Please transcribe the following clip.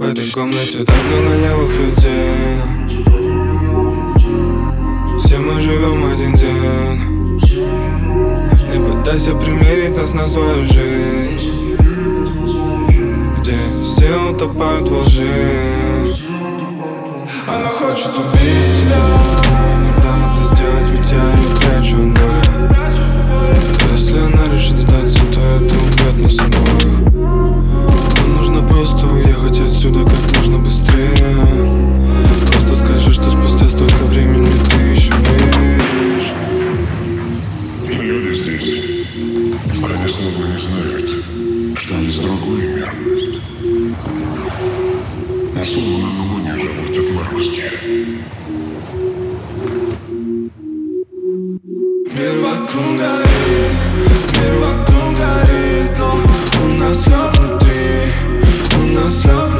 В этой комнате так много левых людей. Все мы живем один день. Не пытайся примерить нас на свою жизнь, где все утопают во лжи. Она хочет убить себя, да, это сделать, ведь я ее прячу от боли. Если она решит сдаться, то это убьет нас обоих. Нам нужно просто уехать отсюда как можно быстрее. Просто скажи, что спустя столько времени ты еще веришь. Люди здесь, они словно не знают, что есть другой мир. Но словно на Луне живут отморозки. Мир вокруг горит, но у нас лед внутри, у нас лед.